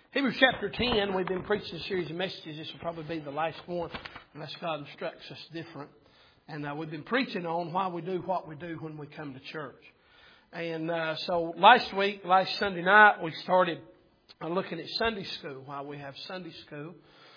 Hebrews chapter 10, we've been preaching a series of messages. This will probably be the last one, unless God instructs us different. And we've been preaching on why we do what we do when we come to church. And so last Sunday night, we started looking at Sunday school, why we have Sunday school.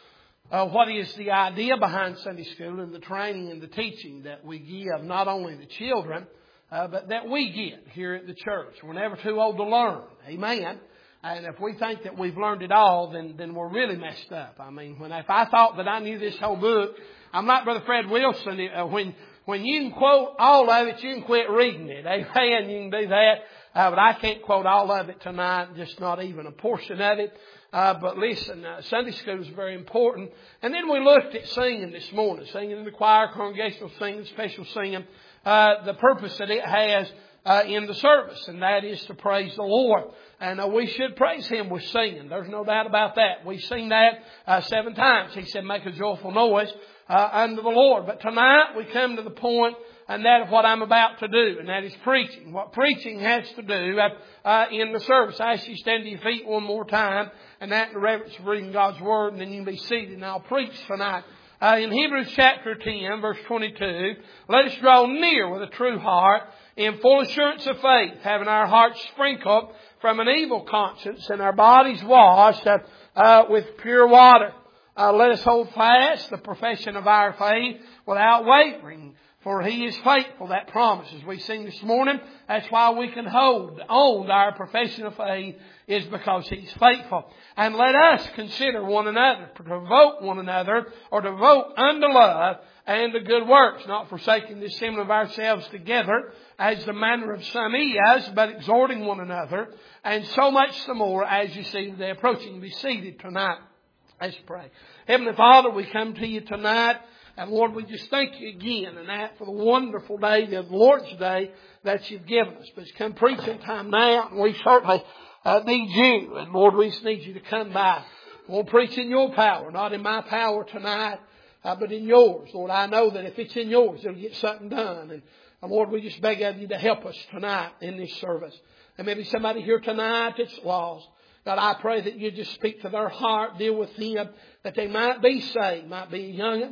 What is the idea behind Sunday school and the training and the teaching that we give not only the children, but that we get here at the church. We're never too old to learn. Amen. And if we think that we've learned it all, then we're really messed up. I mean, if I thought that I knew this whole book, I'm like Brother Fred Wilson. When you can quote all of it, you can quit reading it. Amen. You can do that. But I can't quote all of it tonight, just not even a portion of it. But listen, Sunday school is very important. And then we looked at singing this morning, singing in the choir, congregational singing, special singing, the purpose that it has in the service, and that is to praise the Lord. And we should praise Him with singing. There's no doubt about that. We sing that 7 times. He said, make a joyful noise unto the Lord. But tonight we come to the point, and that is what I'm about to do, and that is preaching. What preaching has to do in the service. I ask you to stand to your feet one more time, and that in the reverence of reading God's Word, and then you can be seated, and I'll preach tonight. In Hebrews chapter 10, verse 22, let us draw near with a true heart, in full assurance of faith, having our hearts sprinkled from an evil conscience and our bodies washed with pure water. Let us hold fast the profession of our faith without wavering, for He is faithful. That promise, as we sing this morning, that's why we can hold on to our profession of faith, is because He's faithful. And let us consider one another, to provoke one another, or to devote unto love and to good works, not forsaking the assembling of ourselves together, as the manner of some is, but exhorting one another, and so much the more as you see the day approaching. Be seated tonight. Let's pray. Heavenly Father, we come to You tonight, and Lord, we just thank You again and that for the wonderful day, the Lord's Day that You've given us. But it's come preaching time now, and we certainly need You. And Lord, we just need You to come by. We'll preach in Your power, not in my power tonight, but in Yours. Lord, I know that if it's in Yours, it'll get something done. And Lord, we just beg of You to help us tonight in this service. And maybe somebody here tonight that's lost. God, I pray that You just speak to their heart, deal with them, that they might be saved. Might be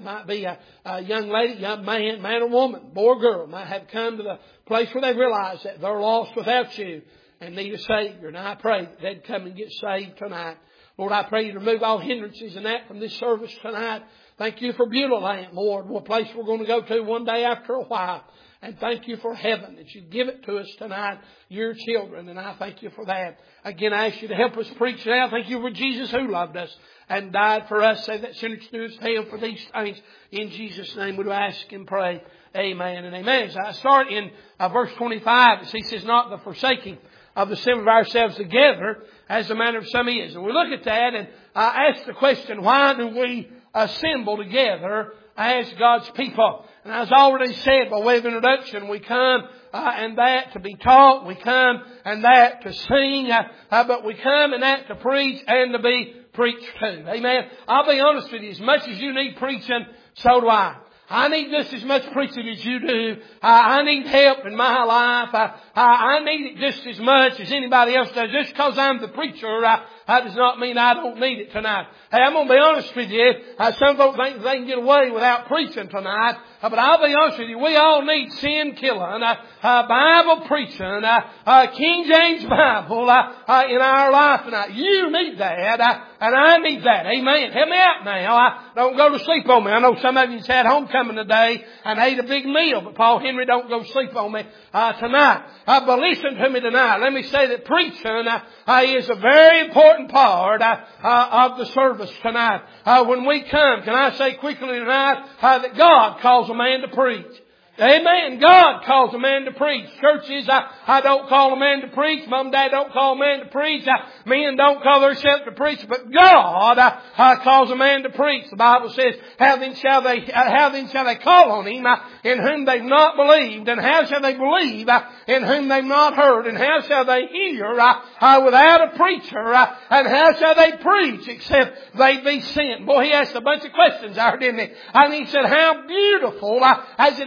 a young lady, young man, man or woman, boy or girl, might have come to the place where they realize that they're lost without You and need a Savior. And I pray that they'd come and get saved tonight. Lord, I pray You to remove all hindrances and that from this service tonight. Thank You for Beulah Land, Lord, a place we're going to go to one day after a while. And thank You for heaven, that You give it to us tonight, Your children. And I thank You for that. Again, I ask You to help us preach now. Thank You for Jesus who loved us and died for us. Say that sinners do us hell for these things. In Jesus' name we do ask and pray. Amen and amen. So I start in verse 25. He says, not the forsaking of the assembling of ourselves together, as the manner of some is. And we look at that and ask the question, why do we assemble together as God's people? And as already said by way of introduction, we come and that to be taught, we come and that to sing, but we come and that to preach and to be preached to. Amen. I'll be honest with you, as much as you need preaching, so do I. I need just as much preaching as you do. I need help in my life. I need it just as much as anybody else does. Just because I'm the preacher, that does not mean I don't need it tonight. Hey, I'm going to be honest with you. Some folks think they can get away without preaching tonight. But I'll be honest with you, we all need sin killing, Bible preaching, King James Bible in our life tonight. You need that, and I need that. Amen. Help me out now. Don't go to sleep on me. I know some of you had homecoming today and ate a big meal, but Paul Henry, don't go sleep on me tonight. But listen to me tonight. Let me say that preaching is a very important part of the service tonight. When we come, can I say quickly tonight that God calls a man to preach. Amen. God calls a man to preach. Churches, I don't call a man to preach. Mom and Dad don't call a man to preach. Men don't call themselves to preach. But God calls a man to preach. The Bible says, how then shall they call on Him in whom they've not believed? And how shall they believe in whom they've not heard? And how shall they hear without a preacher? And how shall they preach except they be sent? Boy, he asked a bunch of questions there, didn't he? And he said, how beautiful, as it is written,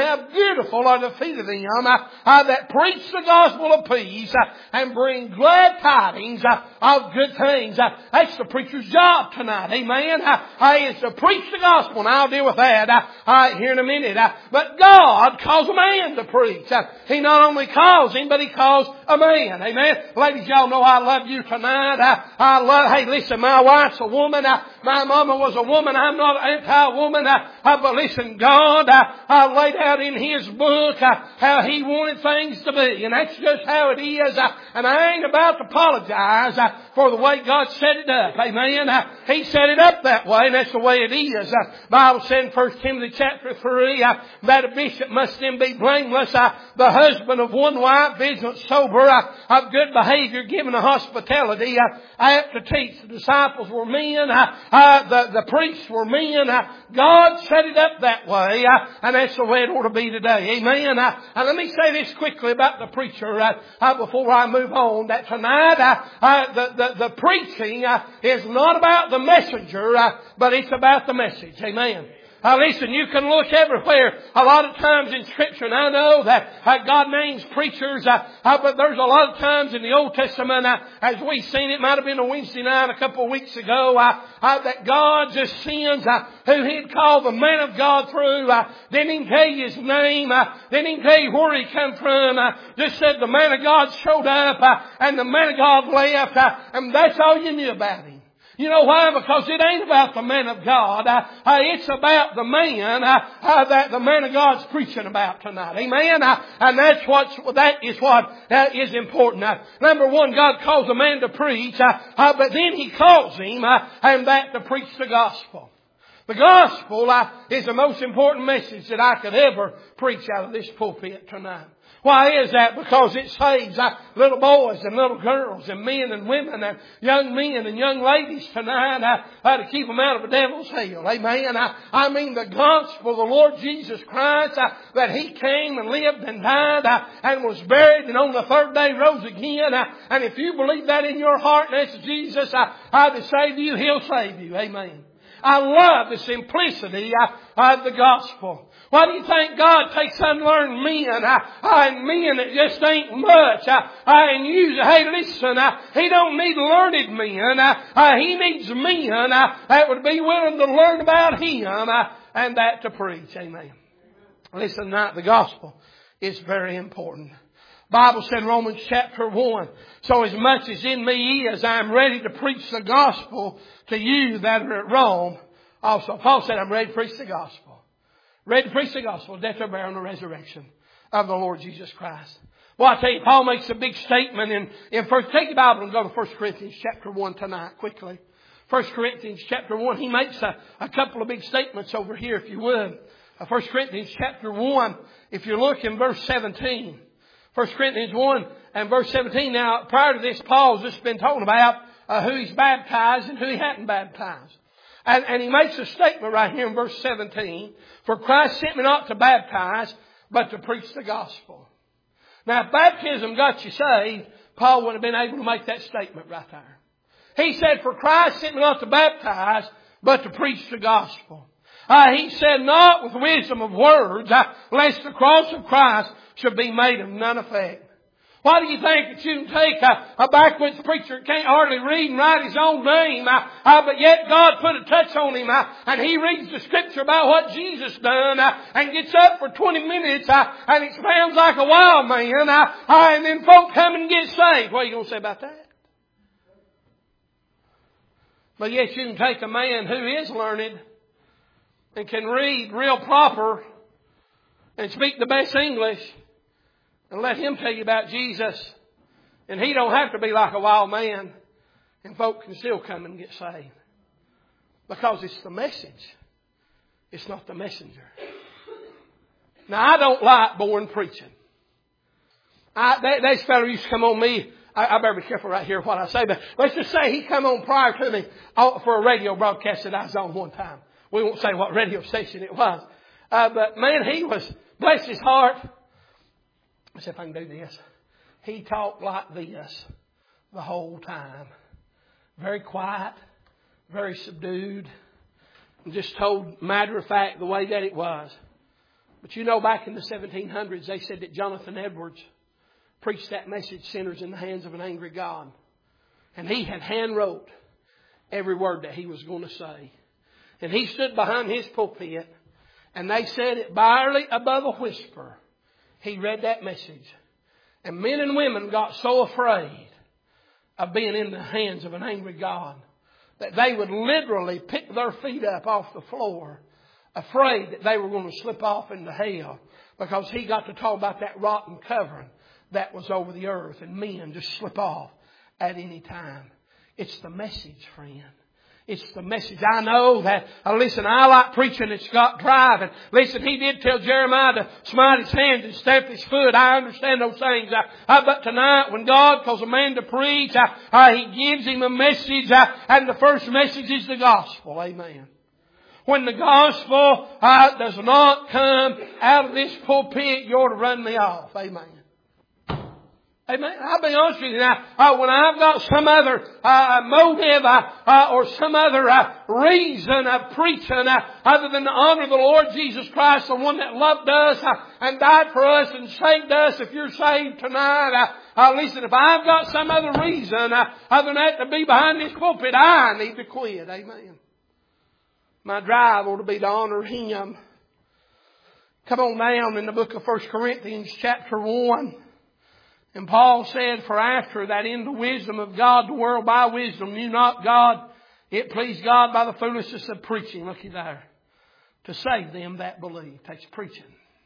how beautiful are the feet of them that preach the gospel of peace and bring glad tidings of good things. That's the preacher's job tonight. Amen. It's to preach the gospel, and I'll deal with that here in a minute. But God calls a man to preach. He not only calls him, but He calls a man. Amen. Ladies, y'all know I love you tonight. Hey, listen, my wife's a woman. My mama was a woman. I'm not anti-woman. But listen, God laid out in His book how He wanted things to be. And that's just how it is. And I ain't about to apologize for the way God set it up. Amen. He set it up that way, and that's the way it is. Bible said in 1 Timothy chapter 3 that a bishop must then be blameless, the husband of one wife, vigilant, sober, of good behavior, given to hospitality, apt to teach. The disciples were men. The priests were men. God set it up that way, and that's the way it ought to be today. Amen. And let me say this quickly about the preacher before I move on. That tonight the preaching is not about the messenger, but it's about the message. Amen. Listen, you can look everywhere. A lot of times in Scripture, and I know that God names preachers, but there's a lot of times in the Old Testament, as we've seen, it might have been a Wednesday night a couple of weeks ago, that God just sends who He'd call the man of God through. Then He'd tell you his name. Then He'd tell you where he come from. Just said the man of God showed up, and the man of God left, and that's all you knew about him. You know why? Because it ain't about the man of God. It's about the man that the man of God's preaching about tonight. Amen? And that is what is important. Number one, God calls a man to preach, but then He calls him and that to preach the gospel. The gospel is the most important message that I could ever preach out of this pulpit tonight. Why is that? Because it saves little boys and little girls and men and women and young men and young ladies tonight to keep them out of the devil's hell. Amen. I mean the gospel of the Lord Jesus Christ, that He came and lived and died and was buried and on the third day rose again. And if you believe that in your heart and ask Jesus to save you, He'll save you. Amen. I love the simplicity of the gospel. Why do you think God takes unlearned men and men that just ain't much and use, hey listen, He don't need learned men. He needs men that would be willing to learn about Him and that to preach. Amen. Listen, tonight the gospel is very important. Bible said in Romans chapter 1, so as much as in me is, I am ready to preach the gospel to you that are at Rome. Also, Paul said, I'm ready to preach the gospel. Ready to preach the gospel, death, burial, and the resurrection of the Lord Jesus Christ. Well, I tell you, Paul makes a big statement in first. Take the Bible and go to 1 Corinthians chapter 1 tonight, quickly. 1 Corinthians chapter 1, he makes a couple of big statements over here, if you would. 1 Corinthians chapter 1, if you look in verse 17. 1 Corinthians 1 and verse 17. Now, prior to this, Paul's just been talking about who he's baptized and who he hadn't baptized. And he makes a statement right here in verse 17. For Christ sent me not to baptize, but to preach the gospel. Now, if baptism got you saved, Paul would have been able to make that statement right there. He said, for Christ sent me not to baptize, but to preach the gospel. He said, not with wisdom of words, lest the cross of Christ should be made of none effect. Why do you think that you can take a backwoods preacher that can't hardly read and write his own name, but yet God put a touch on him, and he reads the Scripture about what Jesus done, and gets up for 20 minutes, and it sounds like a wild man, and then folk come and get saved. What are you going to say about that? But yet you can take a man who is learned and can read real proper and speak the best English, and let him tell you about Jesus. And he don't have to be like a wild man. And folk can still come and get saved. Because it's the message. It's not the messenger. Now, I don't like boring preaching. This fellow used to come on me. I better be careful right here what I say. But let's just say he come on prior to me for a radio broadcast that I was on one time. We won't say what radio station it was. But man, he was, bless his heart. Let's see if I can do this. He talked like this the whole time. Very quiet, very subdued, and just told matter of fact the way that it was. But you know, back in the 1700s, they said that Jonathan Edwards preached that message, Sinners in the Hands of an Angry God. And he had hand wrote every word that he was going to say. And he stood behind his pulpit, and they said it barely above a whisper. He read that message. And men and women got so afraid of being in the hands of an angry God that they would literally pick their feet up off the floor, afraid that they were going to slip off into hell, because he got to talk about that rotten covering that was over the earth, and men just slip off at any time. It's the message, friend. It's the message. I know that, listen, I like preaching that's got drive. And listen, he did tell Jeremiah to smite his hands and stamp his foot. I understand those things. But tonight, when God calls a man to preach, He gives him a message. And the first message is the gospel. Amen. When the gospel does not come out of this pulpit, you ought to run me off. Amen. Amen. I'll be honest with you now. When I've got some other motive or some other reason of preaching other than to honor the Lord Jesus Christ, the one that loved us and died for us and saved us, if you're saved tonight, listen, if I've got some other reason other than that to be behind this pulpit, I need to quit. Amen. My drive ought to be to honor Him. Come on down in the book of 1 Corinthians chapter 1. And Paul said, for after that in the wisdom of God, the world by wisdom knew not God. It pleased God by the foolishness of preaching. Looky there. To save them that believe. Takes preaching.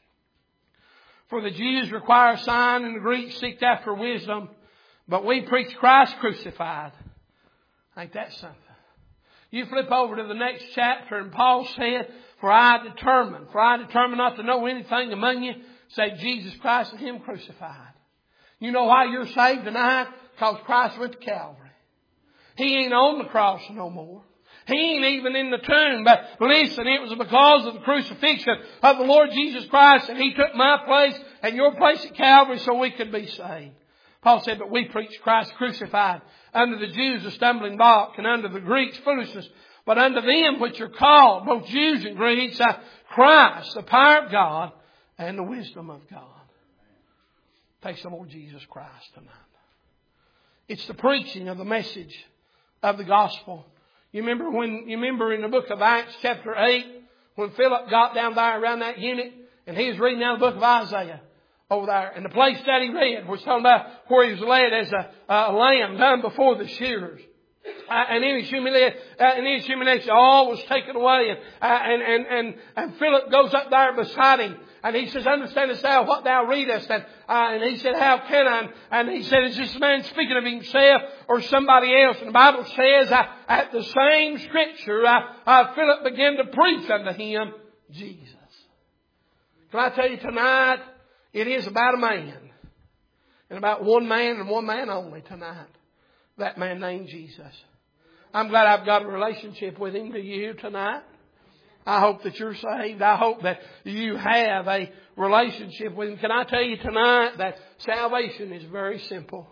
For the Jews require a sign and the Greeks seek after wisdom. But we preach Christ crucified. Ain't that something? You flip over to the next chapter and Paul said, for I determined not to know anything among you save Jesus Christ and Him crucified. You know why you're saved tonight? Because Christ went to Calvary. He ain't on the cross no more. He ain't even in the tomb. But listen, it was because of the crucifixion of the Lord Jesus Christ that He took my place and your place at Calvary so we could be saved. Paul said, but we preach Christ crucified. Unto the Jews a stumbling block, and unto the Greeks foolishness. But unto them which are called, both Jews and Greeks, Christ, the power of God and the wisdom of God. Take some more Jesus Christ tonight. It's the preaching of the message of the gospel. You remember in the book of Acts chapter 8 when Philip got down there around that unit and he was reading out the book of Isaiah over there. And the place that he read was talking about where he was led as a lamb done before the shearers. And in his humiliation, all was taken away. And Philip goes up there beside him. And he says, understandest thou what thou readest? And he said, how can I? And he said, is this man speaking of himself or somebody else? And the Bible says, at the same scripture, Philip began to preach unto him Jesus. Can I tell you tonight, it is about a man. And about one man and one man only tonight. That man named Jesus. I'm glad I've got a relationship with Him. Do you tonight? I hope that you're saved. I hope that you have a relationship with Him. Can I tell you tonight that salvation is very simple?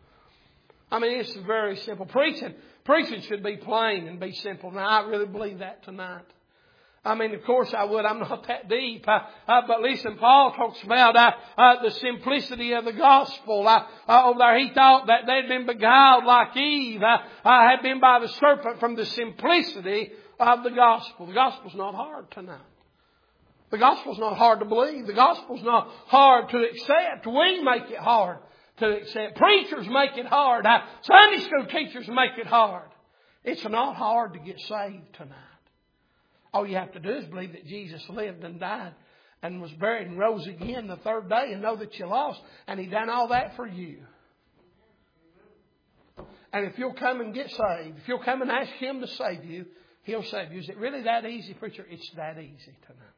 I mean, it's very simple. Preaching should be plain and be simple. Now, I really believe that tonight. I mean, of course I would. I'm not that deep. But listen, Paul talks about the simplicity of the gospel. Over there, he thought that they'd been beguiled like Eve. Had been by the serpent from the simplicity of the gospel. The gospel's not hard tonight. The gospel's not hard to believe. The gospel's not hard to accept. We make it hard to accept. Preachers make it hard. Sunday school teachers make it hard. It's not hard to get saved tonight. All you have to do is believe that Jesus lived and died and was buried and rose again the third day and know that you're lost. And He done all that for you. And if you'll come and get saved, if you'll come and ask Him to save you, He'll save you. Is it really that easy, preacher? It's that easy tonight.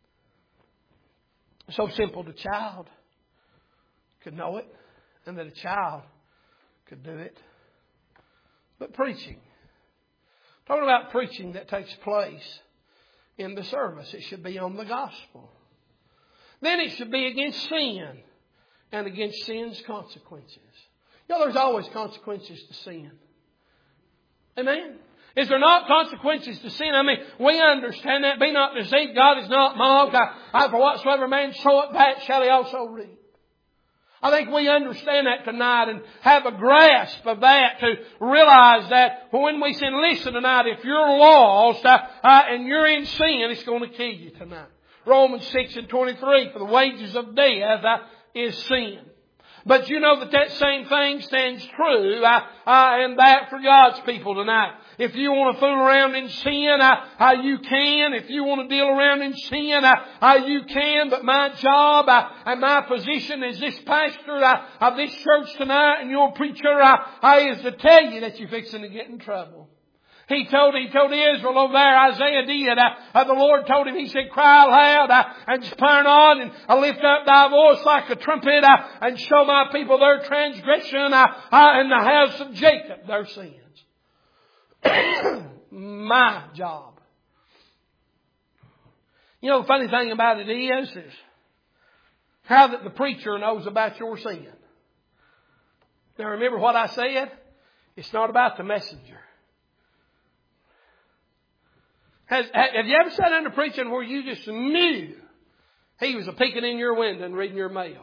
So simple the child could know it and that a child could do it. But preaching. Talking about preaching that takes place in the service. It should be on the gospel. Then it should be against sin and against sin's consequences. You know, there's always consequences to sin. Amen? Is there not consequences to sin? I mean, we understand that. Be not deceived. God is not mocked. For whatsoever man soweth, that shall he also reap. I think we understand that tonight and have a grasp of that to realize that when we sin, listen tonight, if you're lost and you're in sin, it's going to kill you tonight. Romans 6:23, for the wages of death is sin. But you know that same thing stands true and that for God's people tonight. If you want to fool around in sin, you can. If you want to deal around in sin, you can. But my job and my position as this pastor of this church tonight and your preacher is to tell you that you're fixing to get in trouble. He told Israel over there, Isaiah did, the Lord told him, He said, cry loud and spare not and lift up thy voice like a trumpet and show my people their transgression and the house of Jacob their sins. My job. You know, the funny thing about it is how that the preacher knows about your sin. Now remember what I said? It's not about the messenger. Have you ever sat under preaching where you just knew he was peeking in your window and reading your mail?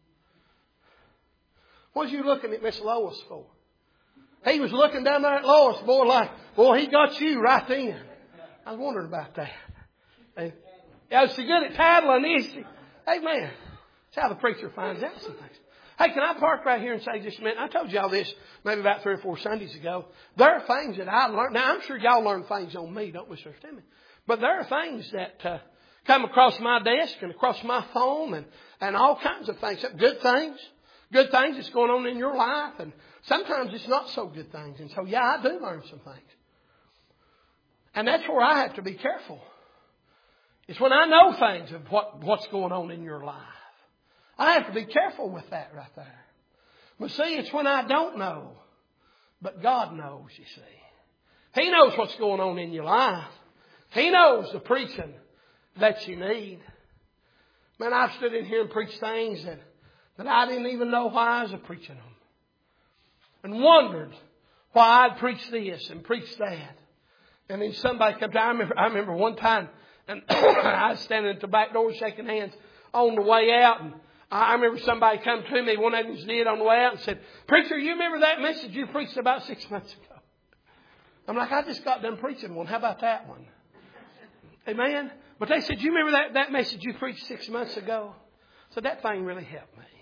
What was you looking at Miss Lois for? He was looking down there at Lois, boy, he got you right then. I was wondering about that. Yeah, she's good at tattling, is she? Hey, man, that's how the preacher finds out some things. Hey, can I park right here and say just a minute? I told y'all this maybe about 3 or 4 Sundays ago. There are things that I learned. Now, I'm sure y'all learn things on me, don't misunderstand me. But there are things that come across my desk and across my phone and all kinds of things. Good things that's going on in your life. And sometimes it's not so good things. And so, yeah, I do learn some things. And that's where I have to be careful. It's when I know things of what's going on in your life. I have to be careful with that right there. But see, it's when I don't know. But God knows, you see. He knows what's going on in your life. He knows the preaching that you need. Man, I've stood in here and preached things that I didn't even know why I was preaching them. And wondered why I'd preach this and preach that. And then somebody comes down. I remember one time, and I was standing at the back door shaking hands on the way out, and I remember somebody come to me, one of them did on the way out and said, Preacher, you remember that message you preached about 6 months ago? I'm like, I just got done preaching one. How about that one? Amen? But they said, you remember that message you preached 6 months ago? So that thing really helped me.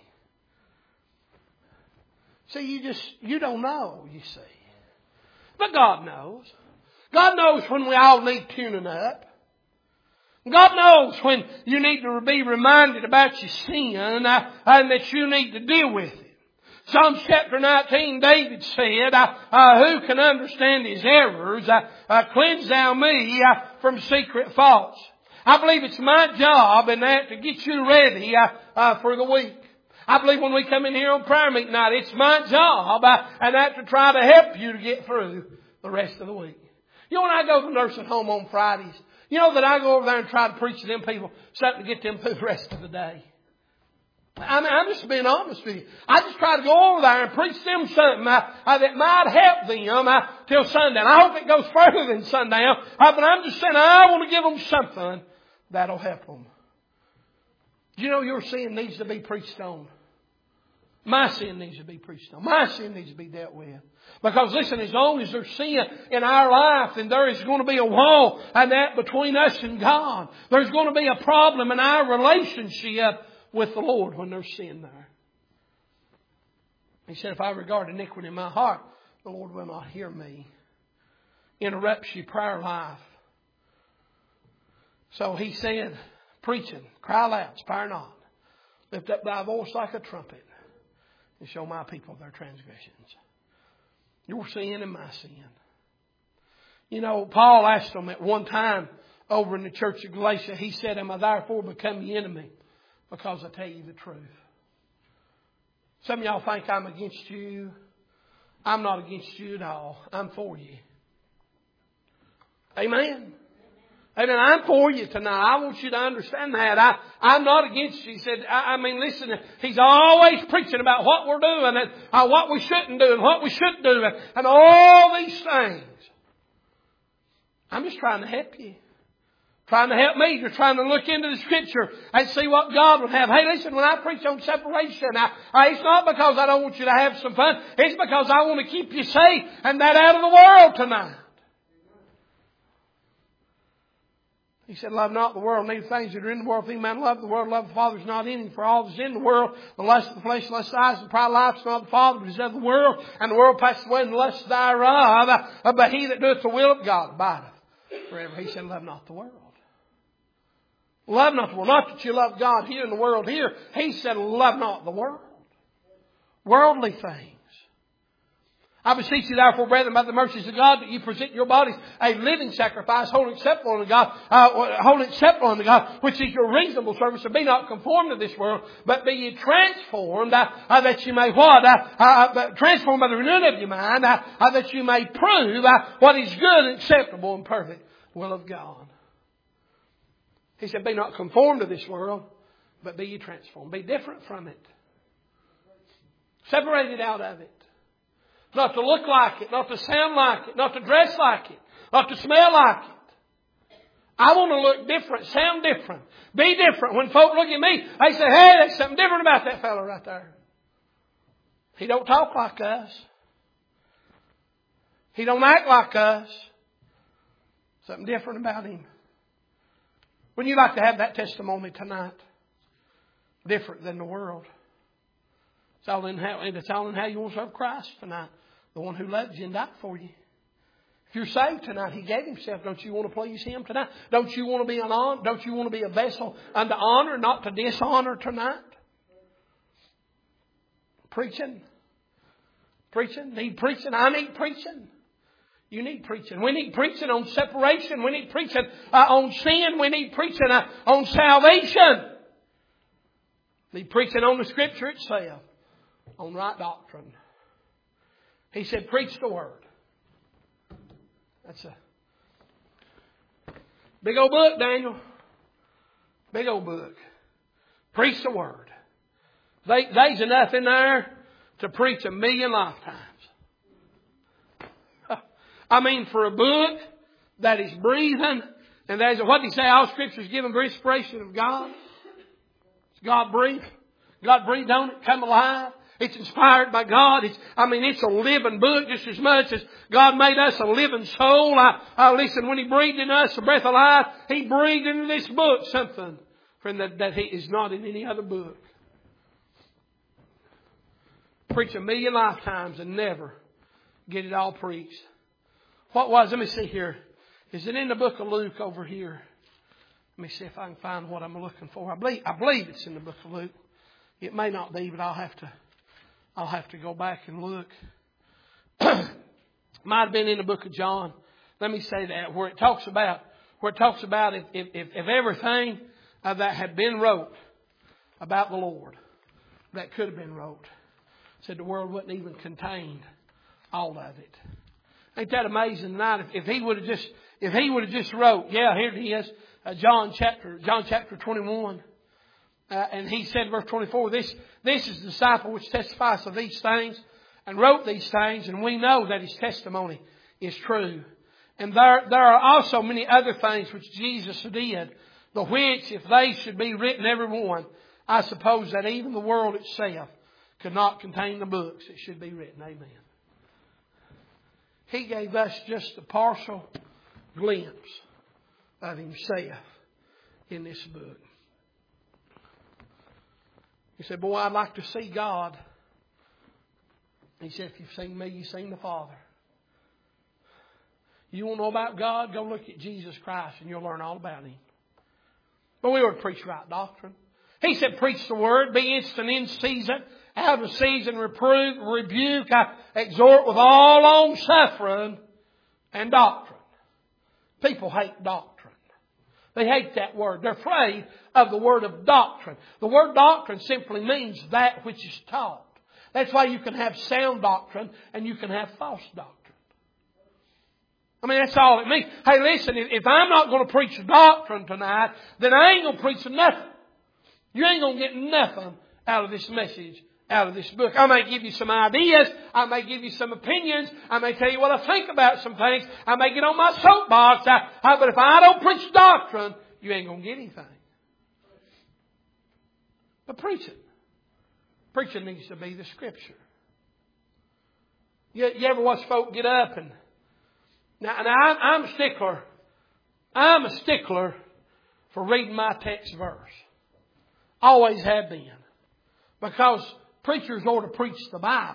See, you don't know, you see. But God knows. God knows when we all need tuning up. God knows when you need to be reminded about your sin and that you need to deal with it. Psalms chapter 19, David said, who can understand his errors? Cleanse thou me from secret faults. I believe it's my job in that to get you ready for the week. I believe when we come in here on prayer meeting night, it's my job and that to try to help you to get through the rest of the week. You know, when I go to the nursing home on Fridays, you know that I go over there and try to preach to them people something to get them through the rest of the day. I mean, I'm just being honest with you. I just try to go over there and preach them something that might help them till sundown. I hope it goes further than sundown. But I'm just saying I want to give them something that'll help them. You know your sin needs to be preached on. My sin needs to be preached on. My sin needs to be dealt with. Because listen, as long as there's sin in our life, then there is going to be a wall and that between us and God. There's going to be a problem in our relationship with the Lord when there's sin there. He said, if I regard iniquity in my heart, the Lord will not hear me. Interrupts your prayer life. So he said, preaching, cry loud, spare not. Lift up thy voice like a trumpet and show my people their transgressions. Your sin and my sin. You know, Paul asked them at one time over in the church of Galatia, he said, am I therefore become the enemy because I tell you the truth? Some of y'all think I'm against you. I'm not against you at all. I'm for you. Amen. Amen. I'm for you tonight. I want you to understand that. I'm not against you. He said, I mean, listen, he's always preaching about what we're doing and what we shouldn't do and what we should do and all these things. I'm just trying to help you. Trying to help me. You're trying to look into the Scripture and see what God would have. Hey, listen, when I preach on separation, it's not because I don't want you to have some fun. It's because I want to keep you safe and that out of the world tonight. He said, love not the world, neither things that are in the world. If any man love the world, love the Father is not in him. For all that is in the world, the lust of the flesh, the lust of the eyes, and the pride of life is not the Father, but is of the world. And the world passeth away, and the lust thereof. But he that doeth the will of God abideth forever. He said, love not the world. Love not the world. Not that you love God here in the world here. He said, love not the world. Worldly things. I beseech you therefore, brethren, by the mercies of God, that you present your bodies a living sacrifice, wholly acceptable unto God, which is your reasonable service. And be not conformed to this world, but be ye transformed, that you may what? Transformed by the renewing of your mind, that you may prove what is good and acceptable and perfect will of God. He said, be not conformed to this world, but be ye transformed. Be different from it. Separated out of it. Not to look like it, not to sound like it, not to dress like it, not to smell like it. I want to look different, sound different, be different. When folk look at me, they say, hey, there's something different about that fellow right there. He don't talk like us. He don't act like us. Something different about him. Wouldn't you like to have that testimony tonight? Different than the world. It's all in how you want to serve Christ tonight. The one who loves you and died for you. If you're saved tonight, He gave Himself. Don't you want to please Him tonight? Don't you want to be an honor? Don't you want to be a vessel unto honor, not to dishonor tonight? Preaching. Need preaching. I need preaching. You need preaching. We need preaching on separation. We need preaching on sin. We need preaching on salvation. We need preaching on the Scripture itself. On right doctrine. He said, preach the Word. That's a big old book, Daniel. Big old book. Preach the Word. There's enough in there to preach 1,000,000 lifetimes. I mean, for a book that is breathing, and there's what did He say? All Scripture is given by inspiration of God. It's God breathed. God breathed on it, come alive. It's inspired by God. It's a living book just as much as God made us a living soul. Listen, when He breathed in us the breath of life, He breathed into this book something that He is not in any other book. Preach 1,000,000 lifetimes and never get it all preached. What was? Let me see here. Is it in the book of Luke over here? Let me see if I can find what I'm looking for. I believe it's in the book of Luke. It may not be, but I'll have to go back and look. Might have been in the book of John. Let me say that where it talks about if everything that had been wrote about the Lord that could have been wrote, said the world wouldn't even contain all of it. Ain't that amazing tonight? If he would have just wrote, yeah, here it is, John chapter 21. And he said, verse 24, this is the disciple which testifies of these things and wrote these things, and we know that his testimony is true. And there are also many other things which Jesus did, the which, if they should be written every one, I suppose that even the world itself could not contain the books that should be written. Amen. He gave us just a partial glimpse of Himself in this book. He said, boy, I'd like to see God. He said, if you've seen me, you've seen the Father. You want to know about God? Go look at Jesus Christ and you'll learn all about Him. But we ought to preach right doctrine. He said, preach the Word, be instant in season, out of season, reprove, rebuke, exhort with all long suffering and doctrine. People hate doctrine. They hate that word. They're afraid of the word of doctrine. The word doctrine simply means that which is taught. That's why you can have sound doctrine and you can have false doctrine. I mean, that's all it means. Hey, listen, if I'm not going to preach doctrine tonight, then I ain't going to preach nothing. You ain't going to get nothing out of this message out of this book. I may give you some ideas. I may give you some opinions. I may tell you what I think about some things. I may get on my soapbox. But if I don't preach doctrine, you ain't going to get anything. But preach it. Preaching needs to be the Scripture. You ever watch folk get up and... Now I'm a stickler. I'm a stickler for reading my text verse. Always have been. Because preachers ought to preach the Bible.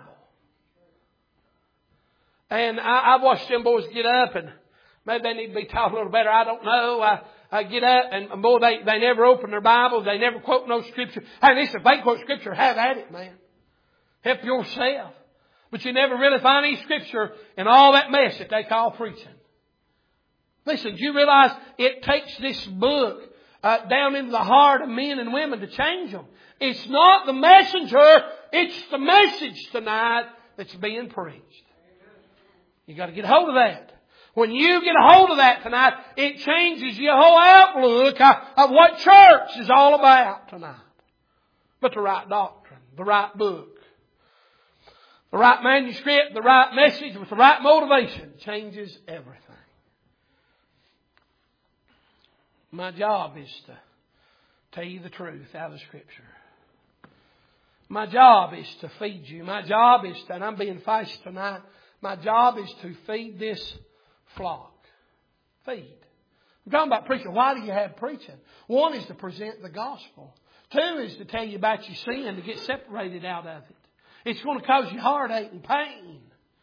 And I watched them boys get up, and maybe they need to be taught a little better. I don't know. I get up, and boy, they never open their Bible. They never quote no Scripture. Hey, listen, if they quote Scripture, have at it, man. Help yourself. But you never really find any Scripture in all that mess that they call preaching. Listen, do you realize it takes this book down into the heart of men and women to change them? It's not the messenger, it's the message tonight that's being preached. You got to get a hold of that. When you get a hold of that tonight, it changes your whole outlook of what church is all about tonight. But the right doctrine, the right book, the right manuscript, the right message with the right motivation changes everything. My job is to tell you the truth out of Scripture. My job is to feed you. My job is to, and I'm being faced tonight, my job is to feed this flock. Feed. I'm talking about preaching. Why do you have preaching? One is to present the gospel. Two is to tell you about your sin, to get separated out of it. It's going to cause you heartache and pain.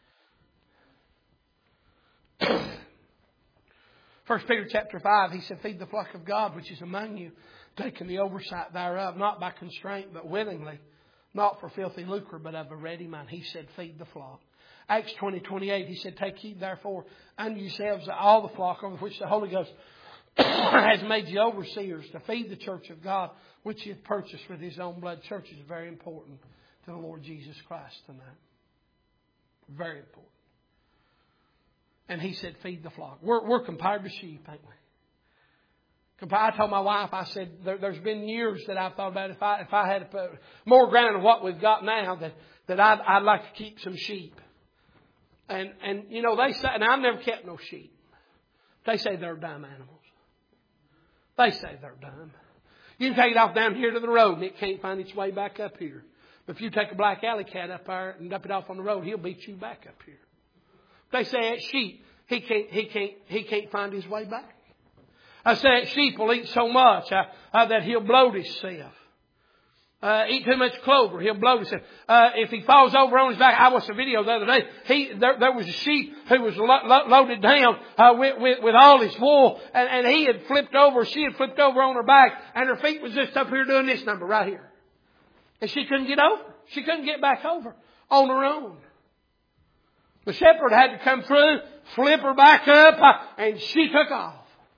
1 Peter chapter 5, he said, feed the flock of God which is among you, taking the oversight thereof, not by constraint, but willingly, not for filthy lucre, but of a ready mind. He said, feed the flock. Acts 20:28, he said, take heed therefore unto yourselves all the flock over which the Holy Ghost has made you overseers to feed the church of God, which he hath purchased with his own blood. Church is very important to the Lord Jesus Christ tonight. Very important. And he said, feed the flock. We're compared to sheep, ain't we? I told my wife, I said, there's been years that I've thought about if I had more ground than what we've got now, that I'd like to keep some sheep. And you know, they say, and I've never kept no sheep. They say they're dumb animals. They say they're dumb. You can take it off down here to the road and it can't find its way back up here. But if you take a black alley cat up there and dump it off on the road, he'll beat you back up here. They say that sheep, he can't find his way back. I say that sheep will eat so much that he'll bloat himself. Eat too much clover, he'll bloat himself. If he falls over on his back, I watched a video the other day. There was a sheep who was loaded down with all his wool, and he had flipped over. She had flipped over on her back, and her feet was just up here doing this number right here, and she couldn't get over. She couldn't get back over on her own. The shepherd had to come through, flip her back up, and she took off.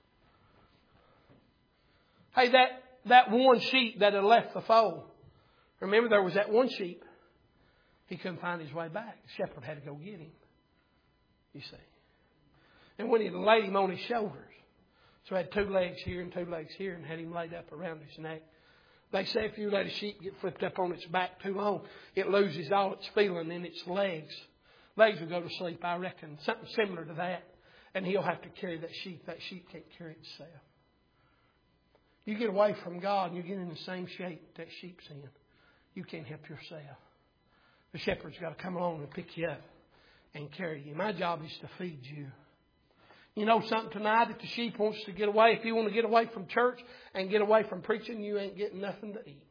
Hey, that one sheep that had left the fold. Remember, there was that one sheep. He couldn't find his way back. The shepherd had to go get him. You see. And when he laid him on his shoulders, so he had 2 legs here and 2 legs here, and had him laid up around his neck. They say if you let a sheep get flipped up on its back too long, it loses all its feeling in its legs. Legs will go to sleep, I reckon. Something similar to that. And he'll have to carry that sheep. That sheep can't carry itself. You get away from God and you get in the same shape that sheep's in. You can't help yourself. The shepherd's got to come along and pick you up and carry you. My job is to feed you. You know something tonight, if the sheep wants to get away, if you want to get away from church and get away from preaching, you ain't getting nothing to eat.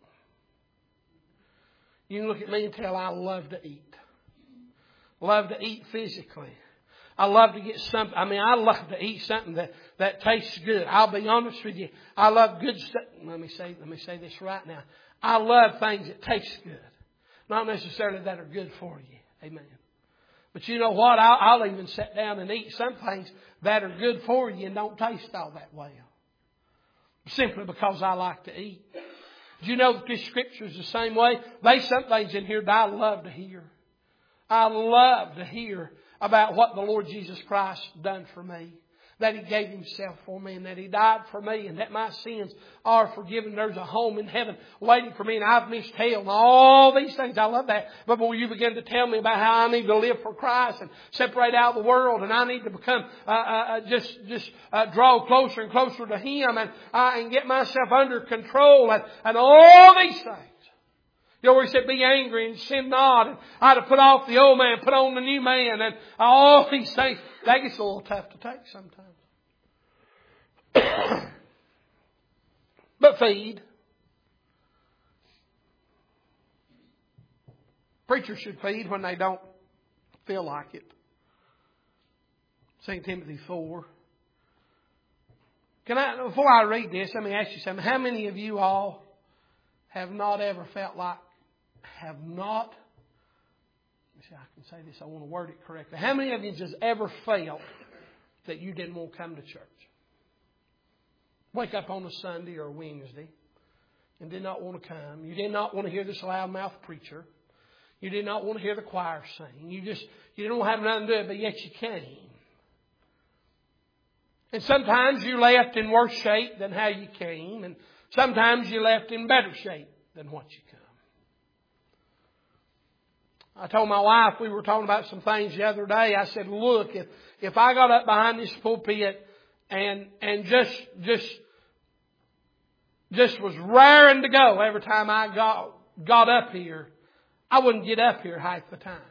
You can look at me and tell I love to eat. Love to eat physically. I love to get something. I love to eat something that tastes good. I'll be honest with you. I love good stuff. Let me say this right now. I love things that taste good. Not necessarily that are good for you. Amen. But you know what? I'll even sit down and eat some things that are good for you and don't taste all that well. Simply because I like to eat. Do you know that this scripture is the same way? There's some things in here that I love to hear. I love to hear about what the Lord Jesus Christ done for me. that He gave Himself for me and that He died for me and that my sins are forgiven. There's a home in heaven waiting for me and I've missed hell and all these things. I love that. But when you begin to tell me about how I need to live for Christ and separate out of the world and I need to become, draw closer and closer to Him and get myself under control and all these things. You know where He said, be angry and sin not. And I had to put off the old man, put on the new man. And all these things. That gets a little tough to take sometimes. But feed. Preachers should feed when they don't feel like it. 2 Timothy 4. Before I read this, let me ask you something. How many of you all have not ever felt like, I can say this, I want to word it correctly. How many of you just ever felt that you didn't want to come to church? Wake up on a Sunday or a Wednesday and did not want to come. You did not want to hear this loudmouth preacher. You did not want to hear the choir sing. You didn't have nothing to do it, but yet you came. And sometimes you left in worse shape than how you came. And sometimes you left in better shape than what you come. I told my wife, we were talking about some things the other day. I said, look, if I got up behind this pulpit and just was raring to go every time I got up here, I wouldn't get up here half the time.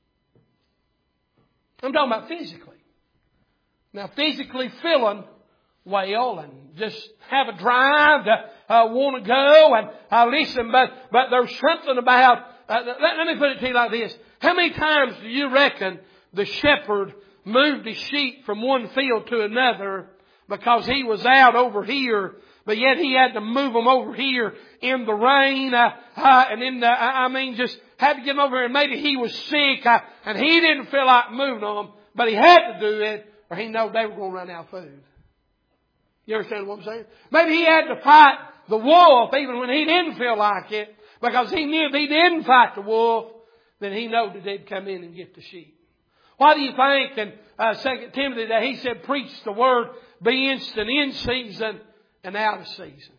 I'm talking about physically. Now, physically feeling well and just have a drive to want to go and listen, but there's something about. Let me put it to you like this. How many times do you reckon the shepherd moved his sheep from one field to another because he was out over here, but yet he had to move them over here in the rain just had to get them over here, and maybe he was sick and he didn't feel like moving them, but he had to do it or he knew they were going to run out of food. You understand what I'm saying? Maybe he had to fight the wolf even when he didn't feel like it. Because he knew if he didn't fight the wolf, then he knew that they'd come in and get the sheep. Why do you think in 2 Timothy that he said, preach the word, be instant in season and out of season?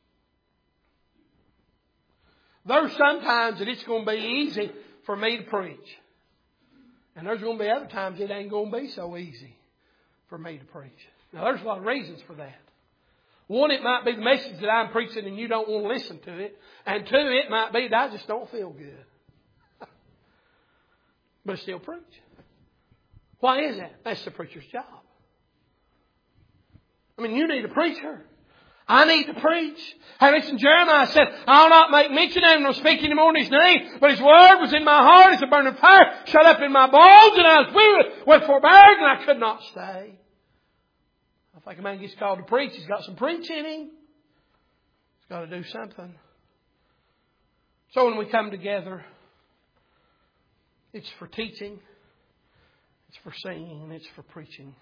There's sometimes that it's going to be easy for me to preach. And there's going to be other times it ain't going to be so easy for me to preach. Now there's a lot of reasons for that. One, it might be the message that I'm preaching and you don't want to listen to it. And two, it might be that I just don't feel good. But I still preach. Why is that? That's the preacher's job. I mean, you need a preacher. I need to preach. Hey, listen, Jeremiah said, I'll not make mention of him nor speak any more in his name, but his word was in my heart as a burning fire, shut up in my bones, and I was weary with forbearance, and I could not stay. I think a man gets called to preach. He's got some preach in him. He's got to do something. So when we come together, it's for teaching, it's for singing, and it's for preaching.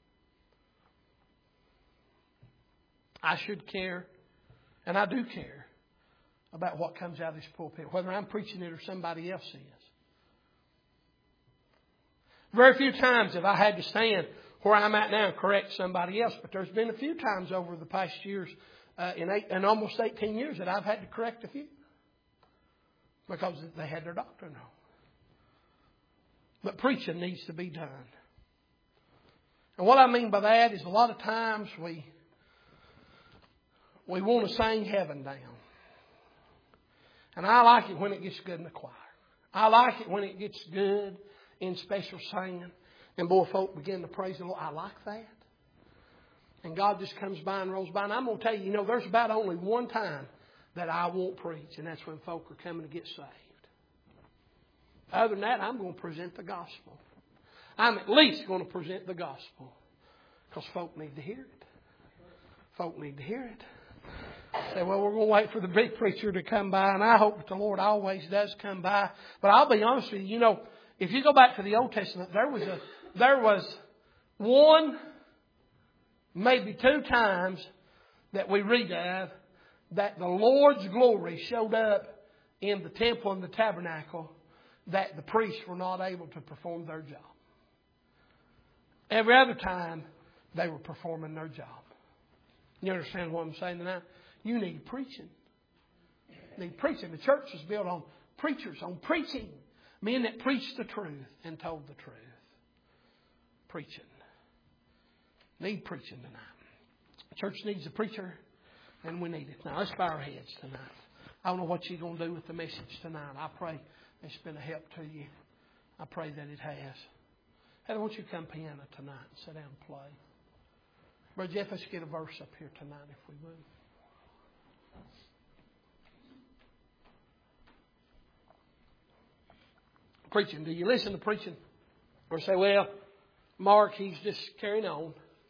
I should care, and I do care, about what comes out of this pulpit, whether I'm preaching it or somebody else is. Very few times have I had to stand where I'm at now and correct somebody else, but there's been a few times over the past years, in almost 18 years, that I've had to correct a few because they had their doctrine wrong. But preaching needs to be done. And what I mean by that is a lot of times we want to sing heaven down. And I like it when it gets good in the choir. I like it when it gets good in special singing. And boy, folk begin to praise the Lord. I like that. And God just comes by and rolls by. And I'm going to tell you, there's about only one time that I won't preach. And that's when folk are coming to get saved. Other than that, I'm going to present the gospel. I'm at least going to present the gospel. Because folk need to hear it. Folk need to hear it. Say, well, we're going to wait for the big preacher to come by. And I hope that the Lord always does come by. But I'll be honest with you, if you go back to the Old Testament, there was one, maybe two times that we read of that the Lord's glory showed up in the temple and the tabernacle that the priests were not able to perform their job. Every other time, they were performing their job. You understand what I'm saying tonight? You need preaching. You need preaching. The church is built on preachers, on preaching. Men that preached the truth and told the truth. Preaching. Need preaching tonight. The church needs a preacher, and we need it. Now, let's bow our heads tonight. I don't know what you're going to do with the message tonight. I pray it's been a help to you. I pray that it has. Heather, won't you come piano tonight and sit down and play? Brother Jeff, let's get a verse up here tonight if we would. Preaching. Do you listen to preaching? Or say, well, Mark, he's just carrying on.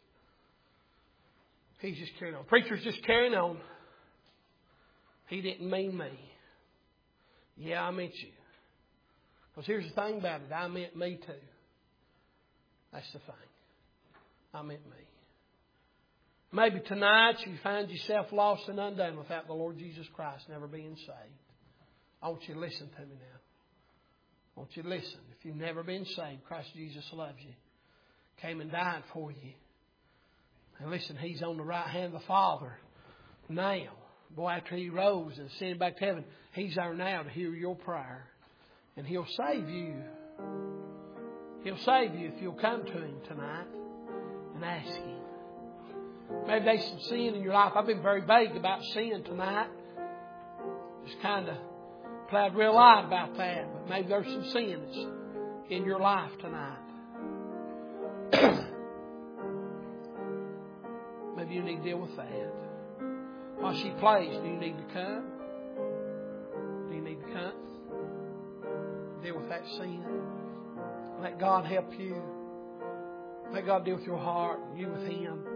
He's just carrying on. Preacher's just carrying on. He didn't mean me. Yeah, I meant you. Because here's the thing about it. I meant me too. That's the thing. I meant me. Maybe tonight you find yourself lost and undone without the Lord Jesus Christ never being saved. I want you to listen to me now. I want you to listen. If you've never been saved, Christ Jesus loves you. Came and died for you. And listen, He's on the right hand of the Father now. Boy, after He rose and ascended back to heaven, He's there now to hear your prayer. And He'll save you. He'll save you if you'll come to Him tonight and ask Him. Maybe there's some sin in your life. I've been very vague about sin tonight. Just kind of played real light about that. But maybe there's some sin that's in your life tonight. Maybe you need to deal with that. While she plays, do you need to come? Do you need to come? Deal with that sin. Let God help you. Let God deal with your heart and you with Him.